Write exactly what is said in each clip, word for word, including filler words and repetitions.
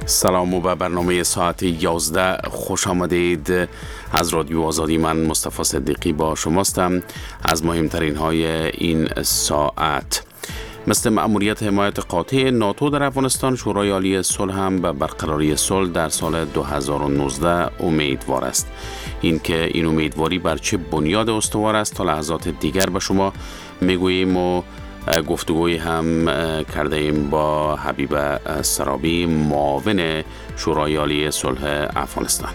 سلام و به برنامه ساعت یازده خوش آمدید. از رادیو آزادی من مصطفی صدیقی با شماستم. از مهمترین های این ساعت: مثل مأموریت حمایت قاطع ناتو در افغانستان، شورای عالی صلح هم به برقراری صلح در سال دو هزار و نوزده امیدوار است. این که این امیدواری بر چه بنیاد استوار است تا لحظات دیگر به شما میگوییم و گفتگوی هم کرده ایم با حبیب سرابی، معاون شورای عالی صلح افغانستان.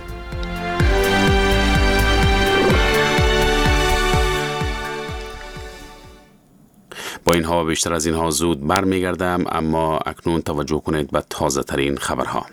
با اینها بیشتر از اینها زود برمیگردم، اما اکنون توجه کنید به تازه ترین خبرها.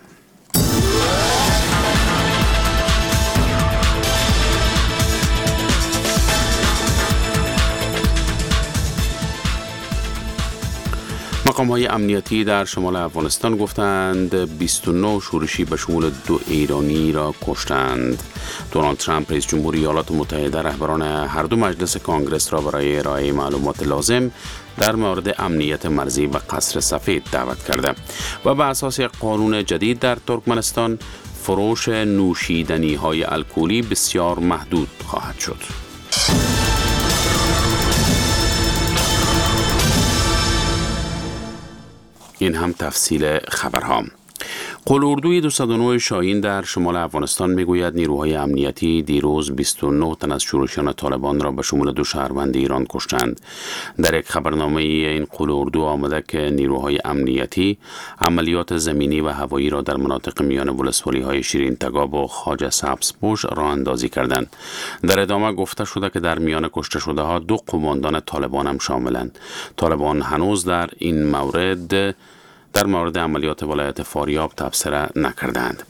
مقام‌های امنیتی در شمال افغانستان گفتند بیست و نه شورشی به شمول دو ایرانی را کشتند. دونالد ترامپ رئیس جمهوری ایالات متحده رهبران هر دو مجلس کانگرس را برای ارائه معلومات لازم در مورد امنیت مرزی به قصر سفید دعوت کرده و به اساس قانون جدید در ترکمنستان فروش نوشیدنی های الکلی بسیار محدود خواهد شد. این هم تفصیل خبرها. قلاردوی دویست و نه شاهین در شمال افغانستان میگوید نیروهای امنیتی دیروز بیست و نه تن از شورشیان طالبان را به شمول دو شهروند ایران کشتند. در یک خبرنامه این قلاردو آمده که نیروهای امنیتی عملیات زمینی و هوایی را در مناطق میان ولسوالی های شیرین تگاب و خواجه سبزپوش راه اندازی کردند. در ادامه گفته شده که در میان کشته شده ها دو قماندان طالبان هم شاملند. طالبان هنوز در این مورد در مورد عملیات ولایت فاریاب تبصره نکردند.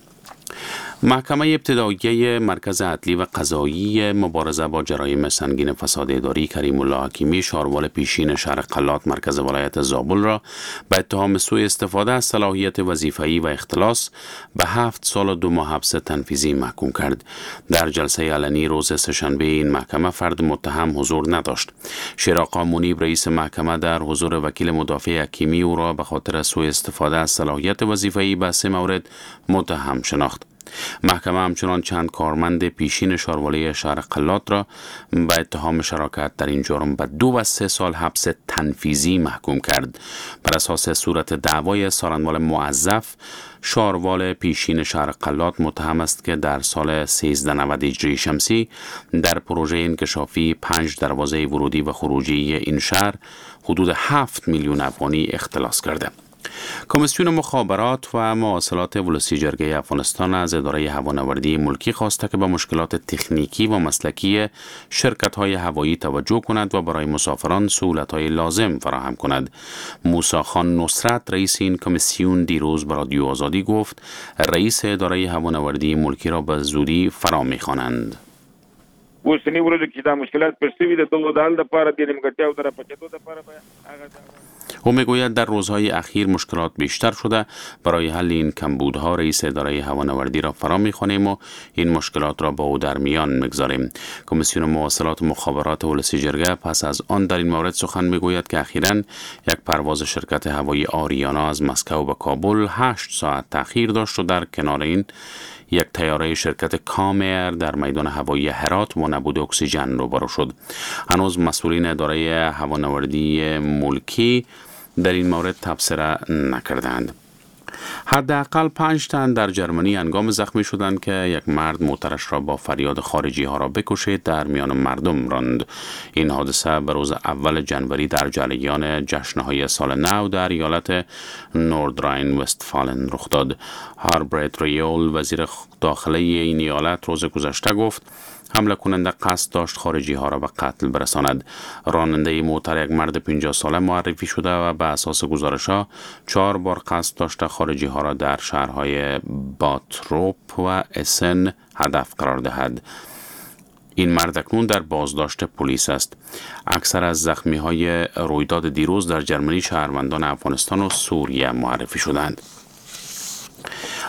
محکمه ابتدایی مرکز عدلی و قضایی مبارزه با جرایم سنگین فساد اداری کریم الله حکیمی، شاروال پیشین شهر قلات مرکز ولایت زابل را به اتهام سوء استفاده از صلاحیت وظیفه‌ای و اختلاس به هفت سال و دو ماه حبس تنفیذی محکوم کرد. در جلسه علنی روز سه‌شنبه این محکمه فرد متهم حضور نداشت. شیراق منیب رئیس محکمه در حضور وکیل مدافع حکیمی او را به خاطر سوء استفاده از صلاحیت وظیفه‌ای به سه مورد متهم شناخت. محکمه همچنان چند کارمند پیشین شارواله شهر قلات را به اتهام شراکت در این جرم به دو و سه سال حبس تنفیذی محکوم کرد. بر اساس صورت دعوای سارنوال موظف، شاروال پیشین شهر قلات متهم است که در سال سیزده نود هجری شمسی در پروژه انکشافی پنج دروازه ورودی و خروجی این شهر حدود هفت میلیون افغانی اختلاس کرده. کمیسیون مخابرات و مواصلات ولسی جرگه افغانستان از اداره هوانوردی ملکی خواسته که به مشکلات تکنیکی و مسلکی شرکت‌های هوایی توجه کند و برای مسافران سهولت‌های لازم فراهم کند. موسی خان نصرت رئیس این کمیسیون دیروز به رادیو آزادی گفت رئیس اداره هوانوردی ملکی را به زودی فرا می‌خوانند. اوسنی ورځو کې دا مشکلات پرسوي د دغه د حل لپاره د نیمګړتیاو د راپچېدو لپاره او میگوید در روزهای اخیر مشکلات بیشتر شده. برای حل این کمبودها رئیس اداره هوانوردی را فرا می‌خوانیم و این مشکلات را با او در میان می‌گذاریم. کمیسیون مواصلات و مخابرات ولسی جرگه پس از آن در این مورد سخن میگوید که اخیراً یک پرواز شرکت هوایی آریانا از مسکو به کابل هشت ساعت تأخیر داشت و در کنار این یک طیاره شرکت کامر در میدان هوایی هرات و نبود اکسیژن روبرو شد. هنوز مسئولین اداره هوانوردی ملکی در این مورد تبصره نکردند. حداقل پنج تن در جرمنی هنگام زخمی شدند که یک مرد موترش را با فریاد خارجی ها را بکشید در میان مردم راند. این حادثه به روز اول جنوری در جریان جشن‌های سال نو در ایالت نوردراین وستفالن رخ داد. هاربرت ریول وزیر داخلی این ایالت روز گذشته گفت حمله کننده قصد داشت خارجی ها را به قتل برساند. راننده موتر یک مرد پنجاه ساله معرفی شده و به اساس گزارش ها چهار بار قصد داشته خارجی ها را در شهرهای باتروپ و اسن هدف قرار دهد. این مرد اکنون در بازداشت پلیس است. اکثر از زخمی های رویداد دیروز در جرمنی شهروندان افغانستان و سوریه معرفی شدند.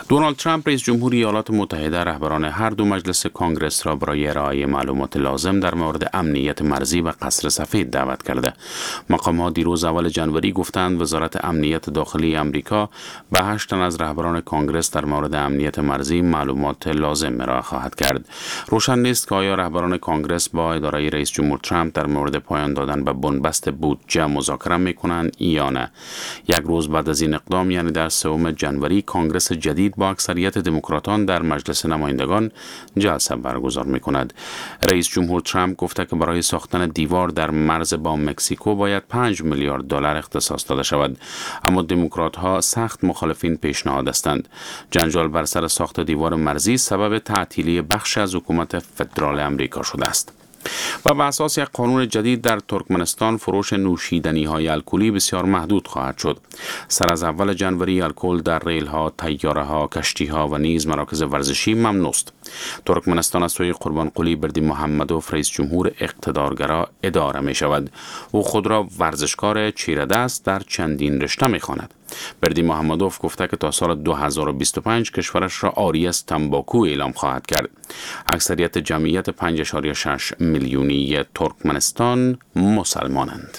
دونالد ترامپ رئیس جمهور ایالات متحده رهبران هر دو مجلس کانگرس را برای ارائه معلومات لازم در مورد امنیت مرزی و قصر سفید دعوت کرده. مقامات دیروز اول جنوری گفتند وزارت امنیت داخلی امریکا به هشت تن از رهبران کانگرس در مورد امنیت مرزی معلومات لازم ارائه خواهد کرد. روشن نیست که آیا رهبران کانگرس با اداره رئیس جمهور ترامپ در مورد پایان دادن به بنبست بودجه مذاکره میکنند یا نه. یک روز بعد از این اقدام، یعنی در سوم جنوری، کانگرس جدید با اکثریت دموکراتان در مجلس نمایندگان جلسه برگزار میکند. رئیس جمهور ترامپ گفته که برای ساختن دیوار در مرز با مکزیکو باید پنج میلیارد دلار اختصاص داده شود، اما دموکرات ها سخت مخالفین پیشنهاد هستند. جنجال بر سر ساخت دیوار مرزی سبب تعطیلی بخش از حکومت فدرال امریکا شده است. و به اساس یک قانون جدید در ترکمنستان فروش نوشیدنی های الکلی بسیار محدود خواهد شد. سر از اول جنوری الکل در ریل ها، طیاره ها، کشتی ها و نیز مراکز ورزشی ممنوع است. ترکمنستان از سوی قربانقلی بردی محمدوف رئیس جمهور اقتدارگرا اداره می شود. او خود را ورزشکار چیره دست در چندین رشته می خواند. بردی محمدوف گفته که تا سال دو هزار و بیست و پنج کشورش را عاری از تنباکو اعلام خواهد کرد. اکثریت جمعیت پنج ممیز شش میلیونی ترکمنستان مسلمانند.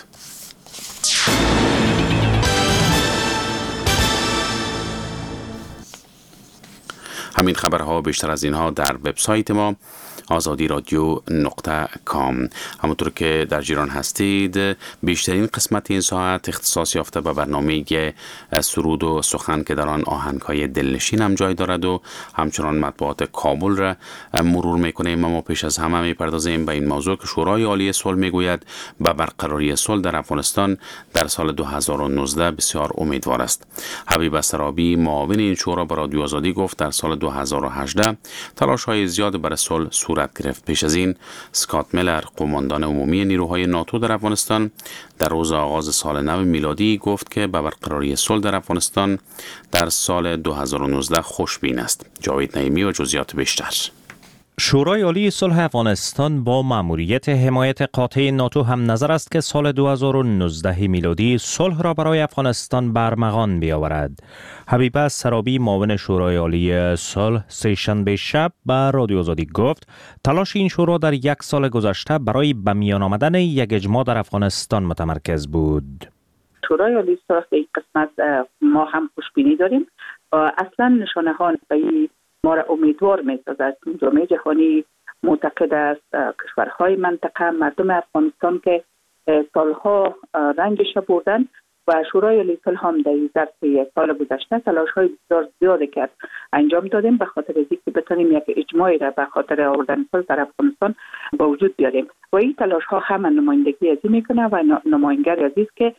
همین خبرها بیشتر از اینها در وبسایت ما آزادی رادیو نقطه کام. همونطور که در جریان هستید، بیشترین قسمت این ساعت اختصاص یافته به برنامه سرود و سخن که در آن آهنگ‌های دلنشین هم جای دارد و همچنان مطبوعات کابل را مرور میکنیم. اما پیش از همه میپردازیم به این موضوع که شورای عالی صلح میگوید به برقراری صلح در افغانستان در سال دو هزار و نوزده بسیار امیدوار است. حبیب سرابی معاون این شورا به رادیو آزادی گفت در سال دو هزار و هجده تلاش‌های زیاد برای صلح صورت گرفت. پیش از این اسکات میلر، قماندان عمومی نیروهای ناتو در افغانستان، در روز آغاز سال نو میلادی گفت که به برقراری صلح در افغانستان در سال دو هزار و نوزده خوشبین است. جاوید نعیمی و جزئیات بیشتر. شورای عالی صلح افغانستان با مأموریت حمایت قاطع ناتو هم نظر است که سال دو هزار و نوزده میلادی صلح را برای افغانستان برمغان بیاورد. حبیب سرابی معاون شورای عالی صلح سه‌شنبه شب به رادیو آزادی گفت تلاش این شورا در یک سال گذشته برای به میان آمدن یک اجماع در افغانستان متمرکز بود. شورای عالی صلح به این قسمت ما هم خوشبینی داریم. اصلا نشانه ها ما را امیدوار می‌سازد. جامعه جهانی معتقد است کشورهای منطقه، مردم افغانستان که سالها رنجش بردن و شورای عالی صلح هم در ظرف یک سال گذشته تلاش‌های بسیار زیادی کرد انجام دادیم به خاطر اینکه بتونیم یک اجماعی را به خاطر آوردن صلح در افغانستان به وجود بیاریم و این تلاش‌ها هم نمایندگی از این میکنه و نمایندگی از این که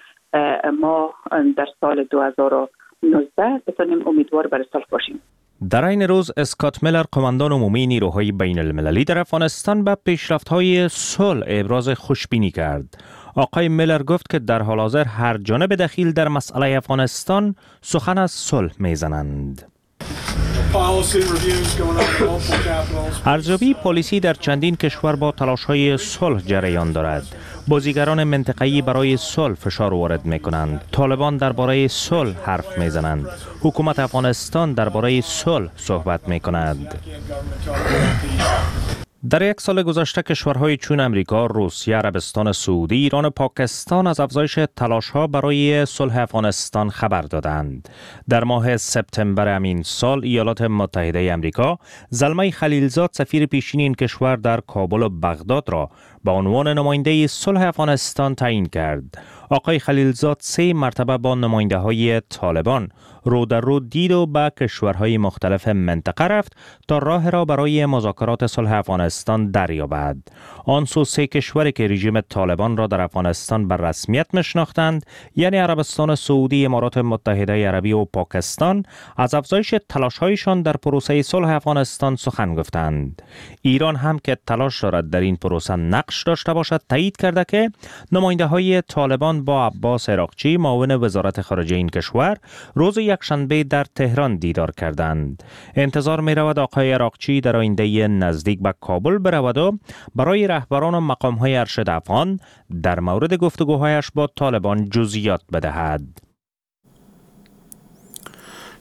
ما در سال دو هزار و نوزده بتونیم امیدوار بر صلح باشیم. در این روز اسکات میلر، قماندان عمومی نیروهای بین المللی در افغانستان، به پیشرفت‌های صلح ابراز خوشبینی کرد. آقای میلر گفت که در حال حاضر هر جانب دخیل در مسئله افغانستان سخن از صلح میزنند. ارزیابی پالیسی در چندین کشور با تلاش‌های صلح جریان دارد. بازیگران منطقه‌ای برای صلح فشار وارد می‌کنند. طالبان درباره صلح حرف می‌زنند. حکومت افغانستان درباره صلح صحبت می‌کند. در یک سال گذشته کشورهای چون امریکا، روسیه، عربستان سعودی، ایران و پاکستان از افزایش تلاش‌ها برای صلح افغانستان خبر دادند. در ماه سپتامبر همین سال ایالات متحده امریکا زلمه خلیلزاد سفیر پیشین این کشور در کابل و بغداد را به عنوان نماینده صلح افغانستان تعیین کرد. آقای خلیلزاد سه مرتبه با نماینده‌های طالبان رو در رو دید و به کشورهای مختلف منطقه رفت تا راه را برای مذاکرات صلح افغانستان دریابد. آن سو سه کشوری که رژیم طالبان را در افغانستان به رسمیت میشناختند، یعنی عربستان سعودی، امارات متحده عربی و پاکستان، از افزایش تلاش‌هایشان در پروسه صلح افغانستان سخن گفتند. ایران هم که تلاش دارد در این پروسه نقش داشته باشد، تایید کرده که نماینده‌های طالبان با عباس عراقچی، معاون وزارت خارجه این کشور، روز یکشنبه در تهران دیدار کردند. انتظار می رود آقای عراقچی در آینده نزدیک به کابل برود و برای رهبران و مقام‌های ارشد افغان در مورد گفتگوهایش با طالبان جزئیات بدهد.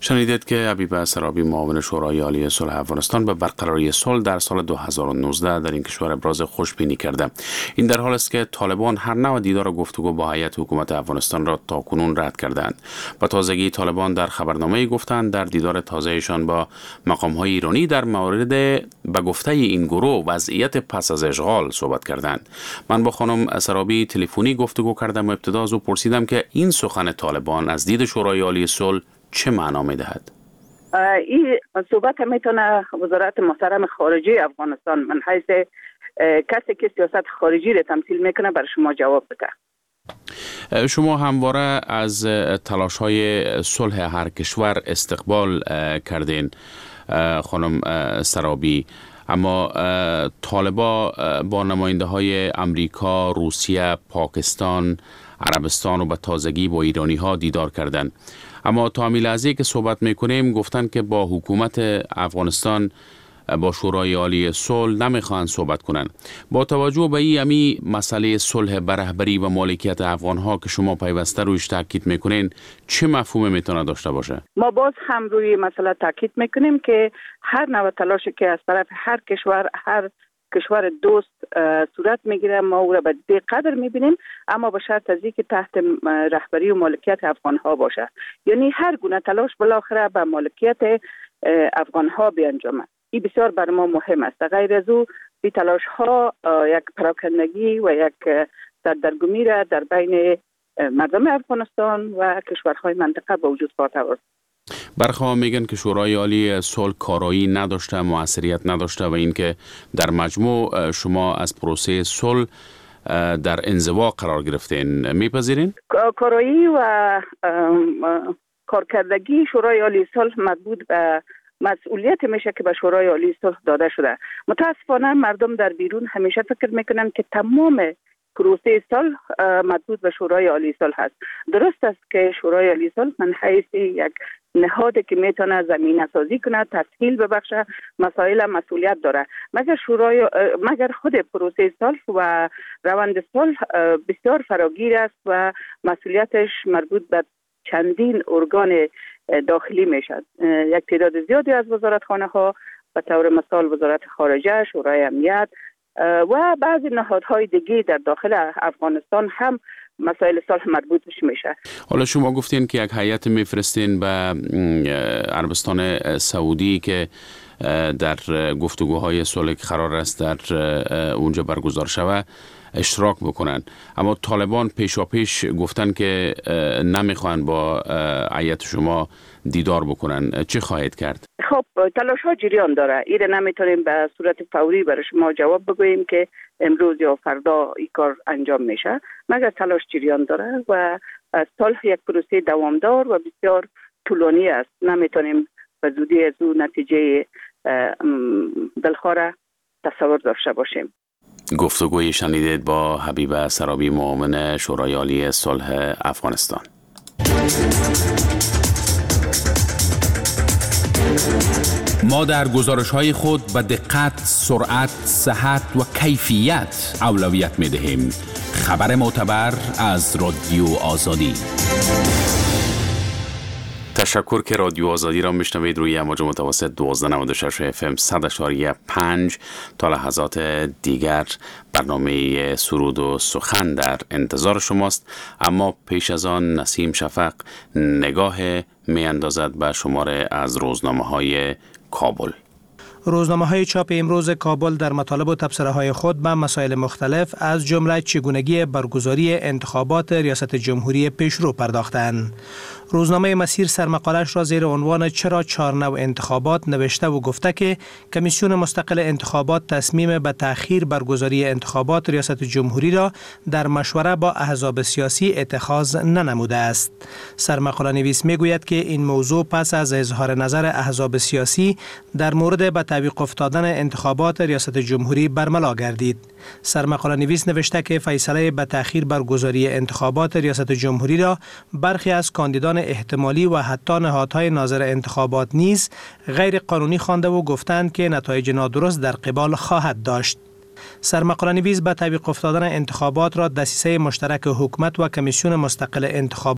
شنیدید که حبیب سرابی معاون شورای عالی صلح افغانستان به برقراری صلح در سال دو هزار و نوزده در این کشور ابراز خوشبینی کرده. این در حال است که طالبان هر نوع دیدار و گفتگو با هیئت حکومت افغانستان را تاکنون رد کردند. با تازگی طالبان در خبرنامه گفتند در دیدار تازهشان با مقام‌های ایرانی در مورد به گفته این گروه وضعیت پس از اشغال صحبت کردند. من با خانم سرابی تلفنی گفتگو کردم و ابتدا از او پرسیدم که این سخن طالبان از دید شورای عالی صلح چه معنا می‌دهد؟ این صحبت میتونه وزارت محترم خارجه افغانستان من حیث کسی که سیاست خارجی را تمثیل میکنه بر شما جواب بده. شما همواره از تلاش‌های صلح هر کشور استقبال کردین خانم سرابی، اما طالبا با نماینده های امریکا، روسیه، پاکستان، عربستان و به تازگی با ایرانی ها دیدار کردند. اما تا همین لحظه که صحبت میکنیم گفتن که با حکومت افغانستان با شورای عالی صلح نمیخوان صحبت کنن. با توجه به این امی مسئله صلح بر رهبری و مالکیت افغان ها که شما پیوسته رویش تاکید میکنین چه مفهومی میتونه داشته باشه؟ ما باز هم روی مسئله تاکید میکنیم که هر نوع تلاشی که از طرف هر کشور هر کشور دوست صورت میگیره ما او را به دې قدر میبینیم، اما به شرط از اینکه تحت رهبری و مالکیت افغان ها باشه. یعنی هر گونه تلاش بالاخره به مالکیت افغان ها بیانجامه. این بسیار بر ما مهم است. غیر از او این تلاش ها یک پراکندگی و یک سردرگمی را در بین مردم افغانستان و کشورهای منطقه به وجود خواهد آورد. برخواه میگن که شورای عالی صلح کارایی نداشته، موثریت نداشته و اینکه در مجموع شما از پروسه صلح در انزوا قرار گرفتین. میپذیرین؟ کارایی و کارکردگی شورای عالی صلح مربوط به مسئولیت میشه که به شورای عالی صلح داده شده. متاسفانه مردم در بیرون همیشه فکر میکنن که تمام پروسه صلح مربوط به شورای عالی صلح است. درست است که شورای عالی صلح من حیث یک نهادی که میتونه زمینه سازی کنه، تسهیل ببخشه، مسائل مسئولیت داره، مگر شورای مگر خود پروسه صلح و روند صلح بسیار فراگیر است و مسئولیتش مربوط به چندین ارگان داخلی میشد. یک تعداد زیادی از وزارتخانه ها به طور مثال وزارت خارجه، شورای امنیت و بعضی نهادهای دیگه در داخل افغانستان هم مسائل صلح مربوطش میشه. حالا شما گفتین که یک هیئت میفرستین به عربستان سعودی که در گفتگوهای صلح قرار است در اونجا برگزار شود اشتراک بکنن، اما طالبان پیشا پیش گفتن که نمیخوان با هیئت شما دیدار بکنن. چه خواهید کرد؟ خب تلاش ها جریان داره. ایره نمیتونیم به صورت فوری برای شما جواب بگوییم که امروز یا فردا این کار انجام میشه، مگر تلاش جریان داره و صلح یک پروسه دوامدار و بسیار طولانی است. نمیتونیم به زودی از او نتیجه دلخواه تصور داشته باشیم. گفتگوی شنیدید با حبیب سرابی معاون شورای عالی صلح افغانستان. ما در گزارش‌های خود به دقت، سرعت، صحت و کیفیت اولویت می‌دهیم. خبر معتبر از رادیو آزادی. تشکر که رادیو آزادی را میشنوید روی امواج متوسط دوازده ممیز نود و شش اف ام صد و پنج. تا لحظات دیگر برنامه سرود و سخن در انتظار شماست، اما پیش از آن نسیم شفق نگاه می اندازد به شماره از روزنامه های کابل. روزنامه های چاپ امروز کابل در مطالب و تبصره های خود به مسائل مختلف از جمله چگونگی برگزاری انتخابات ریاست جمهوری پیشرو پرداختند. روزنامه مسیر سرمقالش را زیر عنوان چرا چهار نوع انتخابات نوشته و گفته که کمیسیون مستقل انتخابات تصمیم به تأخیر برگزاری انتخابات ریاست جمهوری را در مشوره با احزاب سیاسی اتخاذ ننموده است. سرمقاله نویس میگوید که این موضوع پس از اظهار نظر احزاب سیاسی در مورد به تعویق افتادن انتخابات ریاست جمهوری برملا گردید. سرمقاله نویس نوشته که فیصله به تأخیر برگزاری انتخابات ریاست جمهوری را برخی از کاندیدان احتمالی و حتی نهادهای ناظر انتخابات نیز غیر قانونی خوانده و گفتند که نتایج نادرست در قبال خواهد داشت. سرمقاله نویس به تعویق افتادن انتخابات را دسیسه مشترک حکومت و کمیسیون مستقل انتخابات